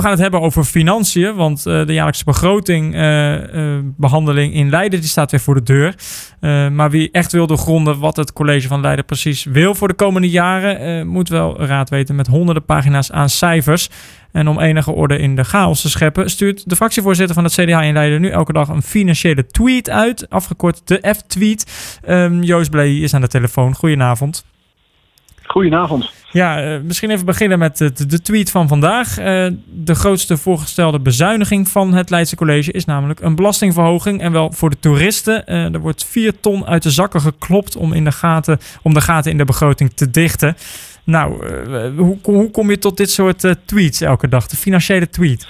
We gaan het hebben over financiën, want de jaarlijkse begrotingbehandeling in Leiden die staat weer voor de deur. Maar wie echt wil doorgronden wat het college van Leiden precies wil voor de komende jaren, moet wel raad weten met honderden pagina's aan cijfers. En om enige orde in de chaos te scheppen, stuurt de fractievoorzitter van het CDA in Leiden nu elke dag een financiële tweet uit, afgekort de F-tweet. Joost Bleij is aan de telefoon. Goedenavond. Goedenavond. Ja, misschien even beginnen met de tweet van vandaag. De grootste voorgestelde bezuiniging van het Leidse College is namelijk een belastingverhoging. En wel voor de toeristen. Er wordt 4 ton uit de zakken geklopt om de gaten in de begroting te dichten. Nou, hoe kom je tot dit soort tweets elke dag? De financiële tweet.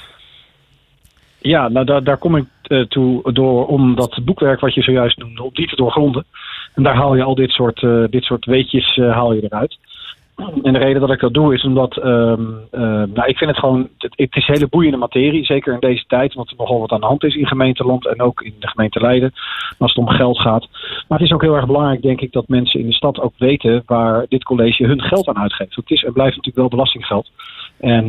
Ja, nou daar kom ik toe door om dat boekwerk wat je zojuist noemde, om die te doorgronden. En daar haal je al dit soort weetjes haal je eruit. En de reden dat ik dat doe is omdat, ik vind het gewoon, het is hele boeiende materie, zeker in deze tijd, want er nogal wat aan de hand is in gemeenteland en ook in de gemeente Leiden, als het om geld gaat. Maar het is ook heel erg belangrijk, denk ik, dat mensen in de stad ook weten waar dit college hun geld aan uitgeeft. Het is en blijft natuurlijk wel belastinggeld. En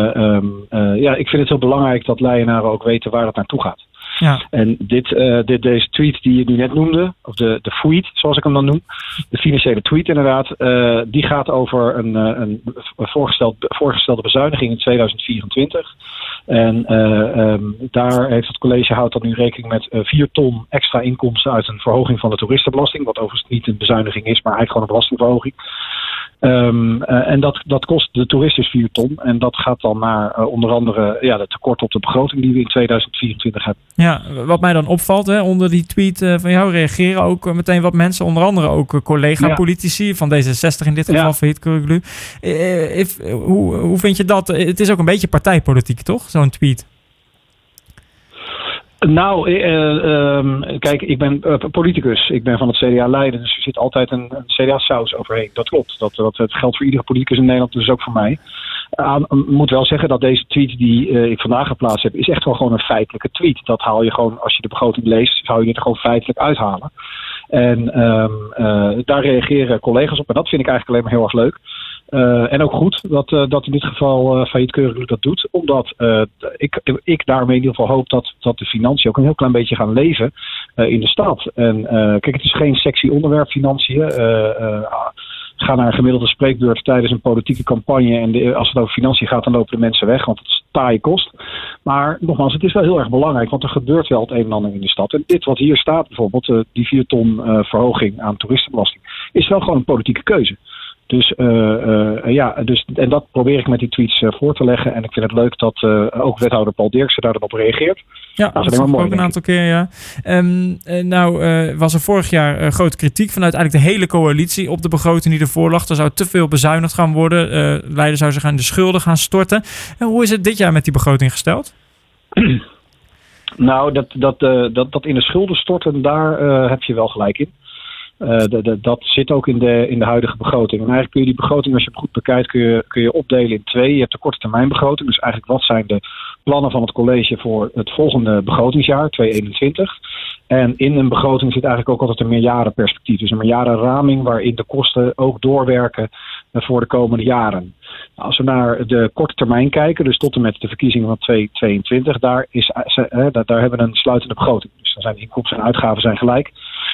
ik vind het heel belangrijk dat Leidenaren ook weten waar het naartoe gaat. Ja. En deze tweet die je nu net noemde, of de tweet zoals ik hem dan noem, de financiële tweet inderdaad, die gaat over een voorgestelde bezuiniging in 2024. En daar heeft het college houdt dat nu rekening met 4 ton extra inkomsten uit een verhoging van de toeristenbelasting, wat overigens niet een bezuiniging is, maar eigenlijk gewoon een belastingverhoging. En dat kost de toerist dus 4 ton. En dat gaat dan naar onder andere de tekort op de begroting die we in 2024 hebben. Ja, wat mij dan opvalt, onder die tweet van jou reageren ook meteen wat mensen, onder andere ook collega-politici van D66 in dit geval, Fahid Kuroglu. Hoe vind je dat? Het is ook een beetje partijpolitiek, toch? Zo'n tweet. Nou, kijk, ik ben politicus. Ik ben van het CDA Leiden, dus er zit altijd een CDA-saus overheen. Dat klopt. Dat geldt voor iedere politicus in Nederland, dus ook voor mij. Ik moet wel zeggen dat deze tweet die ik vandaag geplaatst heb, is echt wel gewoon een feitelijke tweet. Dat haal je gewoon, als je de begroting leest, zou je het er gewoon feitelijk uithalen. En daar reageren collega's op. En dat vind ik eigenlijk alleen maar heel erg leuk. En ook goed dat in dit geval Fahid Kuroglu dat doet. Omdat ik daarmee in ieder geval hoop dat de financiën ook een heel klein beetje gaan leven in de stad. En kijk, het is geen sexy onderwerp, financiën. Ga naar een gemiddelde spreekbeurt tijdens een politieke campagne. En als het over financiën gaat, dan lopen de mensen weg. Want het is taaie kost. Maar nogmaals, het is wel heel erg belangrijk. Want er gebeurt wel het een en ander in de stad. En dit wat hier staat bijvoorbeeld, die 4 ton verhoging aan toeristenbelasting, is wel gewoon een politieke keuze. Dus, en dat probeer ik met die tweets voor te leggen. En ik vind het leuk dat ook wethouder Paul Dirksen daar dan op reageert. Ja, dat is ook een aantal keer, ja. Was er vorig jaar grote kritiek vanuit eigenlijk de hele coalitie op de begroting die ervoor lag. Er zou te veel bezuinigd gaan worden. Leiden zou zich aan de schulden gaan storten. Hoe is het dit jaar met die begroting gesteld? Nou, dat in de schulden storten, daar heb je wel gelijk in. Dat zit ook in de huidige begroting. En eigenlijk kun je die begroting, als je hem goed bekijkt, kun je opdelen in 2. Je hebt de korte termijn begroting. Dus eigenlijk wat zijn de plannen van het college voor het volgende begrotingsjaar, 2021. En in een begroting zit eigenlijk ook altijd een meerjarenperspectief. Dus een meerjarenraming waarin de kosten ook doorwerken voor de komende jaren. Nou, als we naar de korte termijn kijken, dus tot en met de verkiezingen van 2022, daar hebben we een sluitende begroting. Dus dan zijn de inkomsten en uitgaven zijn gelijk.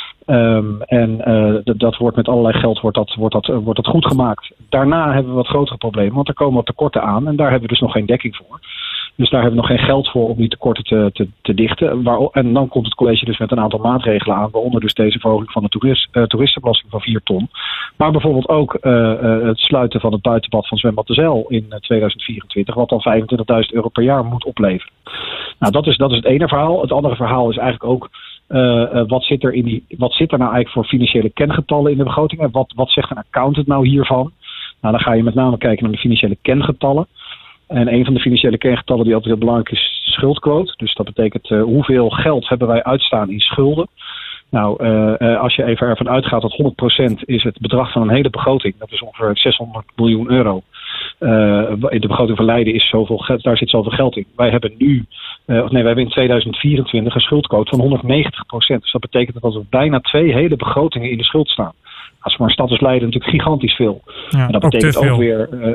Dat wordt met allerlei geld wordt dat goed gemaakt. Daarna hebben we wat grotere problemen, want er komen wat tekorten aan en daar hebben we dus nog geen dekking voor. Dus daar hebben we nog geen geld voor om die tekorten te dichten. En dan komt het college dus met een aantal maatregelen aan, waaronder dus deze verhoging van de toeristenbelasting van 4 ton. Maar bijvoorbeeld ook het sluiten van het buitenbad van Zwembad de Zijl in 2024, wat dan €25.000 per jaar moet opleveren. Nou, dat is het ene verhaal. Het andere verhaal is eigenlijk ook wat zit er nou eigenlijk voor financiële kengetallen in de begroting? En wat zegt een accountant nou hiervan? Nou, dan ga je met name kijken naar de financiële kengetallen. En een van de financiële kengetallen die altijd heel belangrijk is, de schuldquote. Dus dat betekent hoeveel geld hebben wij uitstaan in schulden. Nou, als je even ervan uitgaat dat 100% is het bedrag van een hele begroting. Dat is ongeveer €600 miljoen. In de begroting van Leiden is zoveel geld, daar zit zoveel geld in. Wij hebben we hebben in 2024 een schuldquote van 190%. Dus dat betekent dat we bijna 2 hele begrotingen in de schuld staan. Dat is voor een stad als Leiden natuurlijk gigantisch veel. Ja, en dat betekent ook weer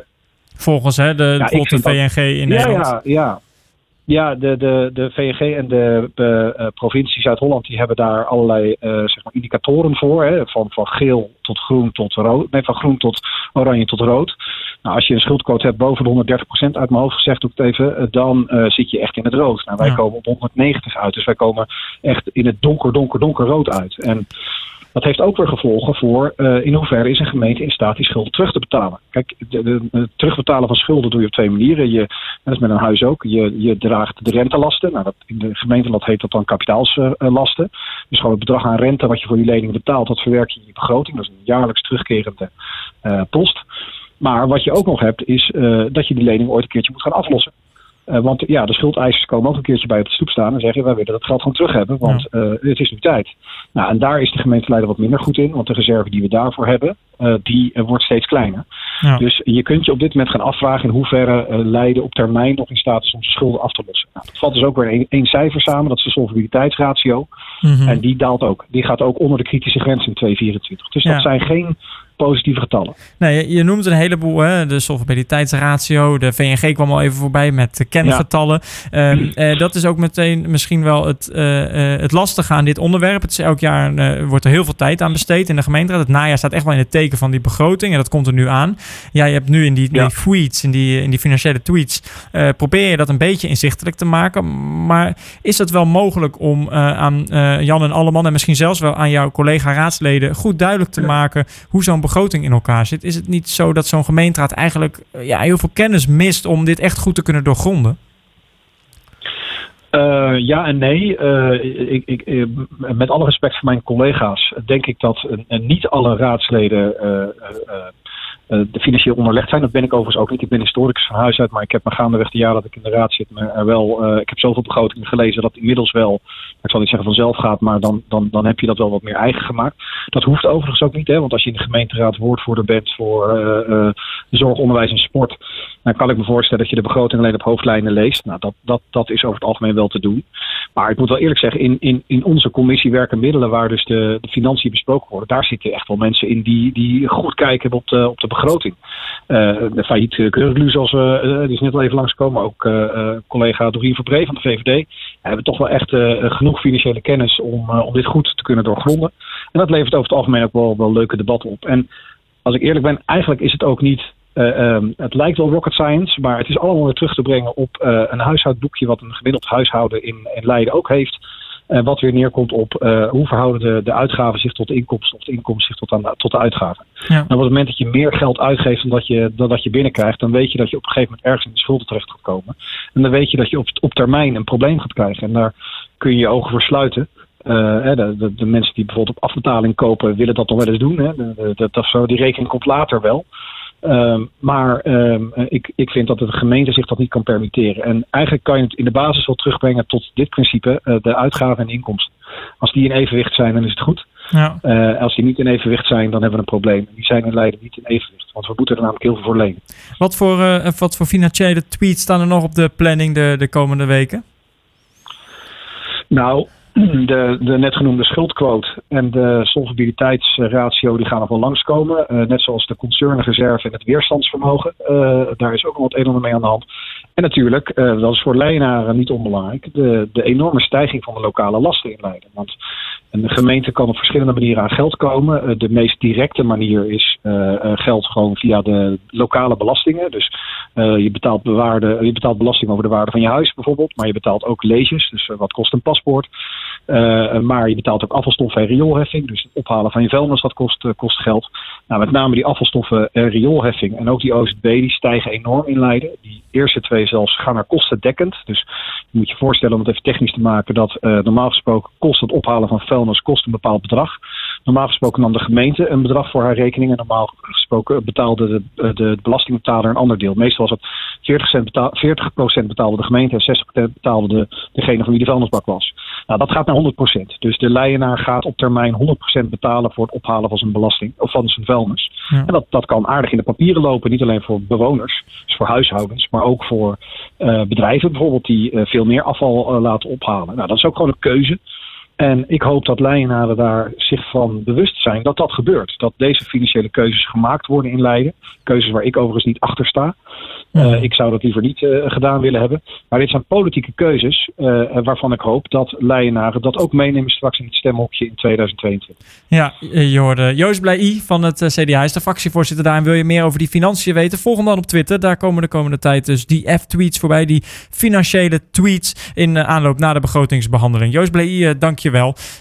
Volgens bijvoorbeeld de VNG in Nederland. Ja, de VNG en de provincie Zuid-Holland die hebben daar allerlei indicatoren voor. Hè, van geel tot groen tot rood. Nee, van groen tot oranje tot rood. Nou, als je een schuldquote hebt boven de 130% uit mijn hoofd gezegd, doe ik het even, dan zit je echt in het rood. Nou, wij komen op 190 uit. Dus wij komen echt in het donker rood uit. En dat heeft ook weer gevolgen voor in hoeverre is een gemeente in staat die schulden terug te betalen. Kijk, het terugbetalen van schulden doe je op 2 manieren. Dat is met een huis ook. Je draagt de rentelasten. Nou, in de gemeentelat heet dat dan kapitaalslasten. Dus gewoon het bedrag aan rente wat je voor die lening betaalt, dat verwerk je in je begroting. Dat is een jaarlijks terugkerende post. Maar wat je ook nog hebt is dat je die lening ooit een keertje moet gaan aflossen. Want de schuldeisers komen ook een keertje bij op de stoep staan en zeggen wij willen dat geld gewoon terug hebben, want het is nu tijd. Nou, en daar is de gemeenteleider wat minder goed in, want de reserve die we daarvoor hebben, die wordt steeds kleiner. Ja. Dus je kunt je op dit moment gaan afvragen in hoeverre Leiden op termijn nog in staat is om zijn schulden af te lossen. Nou, dat valt dus ook weer één cijfer samen, dat is de solvabiliteitsratio. Mm-hmm. En die daalt ook. Die gaat ook onder de kritische grens in 2024. Dus dat zijn geen positieve getallen. Nee, je noemt een heleboel, hè? De solvabiliteitsratio, de VNG kwam al even voorbij met kengetallen. Ja. Dat is ook meteen misschien wel het lastige aan dit onderwerp. Het is elk jaar wordt er heel veel tijd aan besteed in de gemeenteraad. Het najaar staat echt wel in het teken van die begroting en dat komt er nu aan. Ja, je hebt nu in die tweets, in die financiële tweets, probeer je dat een beetje inzichtelijk te maken. Maar is het wel mogelijk om aan Jan en Alleman en misschien zelfs wel aan jouw collega-raadsleden goed duidelijk te maken hoe zo'n begroting in elkaar zit? Is het niet zo dat zo'n gemeenteraad eigenlijk heel veel kennis mist om dit echt goed te kunnen doorgronden? Ja en nee. Met alle respect voor mijn collega's denk ik dat niet alle raadsleden de financieel onderlegd zijn. Dat ben ik overigens ook niet. Ik ben historicus van huis uit, maar ik heb me gaandeweg de jaren dat ik in de raad zit, ik heb zoveel begrotingen gelezen dat inmiddels wel, ik zal niet zeggen vanzelf gaat, maar dan heb je dat wel wat meer eigen gemaakt. Dat hoeft overigens ook niet, hè, want als je in de gemeenteraad woordvoerder bent voor zorg, onderwijs en sport, dan kan ik me voorstellen dat je de begroting alleen op hoofdlijnen leest. Nou, dat is over het algemeen wel te doen. Maar ik moet wel eerlijk zeggen, in onze commissie werk en middelen, waar dus de financiën besproken worden, daar zitten echt wel mensen in die goed kijken op de begroting. De failliet Keurglu, zoals die is net al even langskomen, maar ook collega Dorien Verbree van de VVD, hebben toch wel echt genoeg financiële kennis om dit goed te kunnen doorgronden. En dat levert over het algemeen ook wel leuke debatten op. En als ik eerlijk ben, eigenlijk is het ook niet, het lijkt wel rocket science, maar het is allemaal weer terug te brengen op een huishoudboekje wat een gemiddeld huishouden in Leiden ook heeft. Wat weer neerkomt op hoe verhouden de uitgaven zich tot de inkomsten of de inkomsten zich tot de uitgaven. Ja. En op het moment dat je meer geld uitgeeft dan dat je binnenkrijgt, dan weet je dat je op een gegeven moment ergens in de schulden terecht gaat komen. En dan weet je dat je op termijn een probleem gaat krijgen. En daar kun je je ogen voor sluiten. De mensen die bijvoorbeeld op afbetaling kopen, willen dat nog wel eens doen. Hè? Die rekening komt later wel. Maar ik vind dat de gemeente zich dat niet kan permitteren. En eigenlijk kan je het in de basis wel terugbrengen tot dit principe, de uitgaven en de inkomsten. Als die in evenwicht zijn, dan is het goed. Ja. Als die niet in evenwicht zijn, dan hebben we een probleem. Die zijn in Leiden niet in evenwicht, want we moeten er namelijk heel veel voor lenen. Wat voor financiële tweets staan er nog op de planning de komende weken? Nou, de net genoemde schuldquote en de solvabiliteitsratio die gaan nog wel langskomen. Net zoals de concernreserve en het weerstandsvermogen. Daar is ook nog wat een en ander mee aan de hand. En natuurlijk, dat is voor Leidenaren niet onbelangrijk, de enorme stijging van de lokale lasten in Leiden. Want een gemeente kan op verschillende manieren aan geld komen. De meest directe manier is geld gewoon via de lokale belastingen. Dus je betaalt belasting over de waarde van je huis bijvoorbeeld. Maar je betaalt ook leges, dus wat kost een paspoort. Maar je betaalt ook afvalstoffen en rioolheffing. Dus het ophalen van je vuilnis, dat kost geld. Nou, met name die afvalstoffen en rioolheffing en ook die OZB, die stijgen enorm in Leiden. Die eerste twee zelfs gaan naar kostendekkend. Dus je moet je voorstellen, om het even technisch te maken, dat normaal gesproken kost het ophalen van vuilnis kost een bepaald bedrag. Normaal gesproken nam de gemeente een bedrag voor haar rekening en normaal gesproken betaalde de belastingbetaler een ander deel. Meestal was het 40% betaalde de gemeente en 60% betaalde degene van wie de vuilnisbak was. Nou, dat gaat naar 100%. Dus de Leidenaar gaat op termijn 100% betalen voor het ophalen van zijn belasting of van zijn vuilnis. Ja. En dat kan aardig in de papieren lopen, niet alleen voor bewoners, dus voor huishoudens, maar ook voor bedrijven bijvoorbeeld die veel meer afval laten ophalen. Nou, dat is ook gewoon een keuze. En ik hoop dat Leijenaren daar zich van bewust zijn dat dat gebeurt. Dat deze financiële keuzes gemaakt worden in Leiden. Keuzes waar ik overigens niet achter sta. Ik zou dat liever niet gedaan willen hebben. Maar dit zijn politieke keuzes waarvan ik hoop dat Leijenaren dat ook meenemen straks in het stemhokje in 2022. Ja, je hoorde Joost Blaï van het CDA. Hij is de fractievoorzitter daar. En wil je meer over die financiën weten? Volg hem dan op Twitter. Daar komen de komende tijd dus die F-tweets voorbij. Die financiële tweets in aanloop naar de begrotingsbehandeling. Joost Blaï, dank je wel.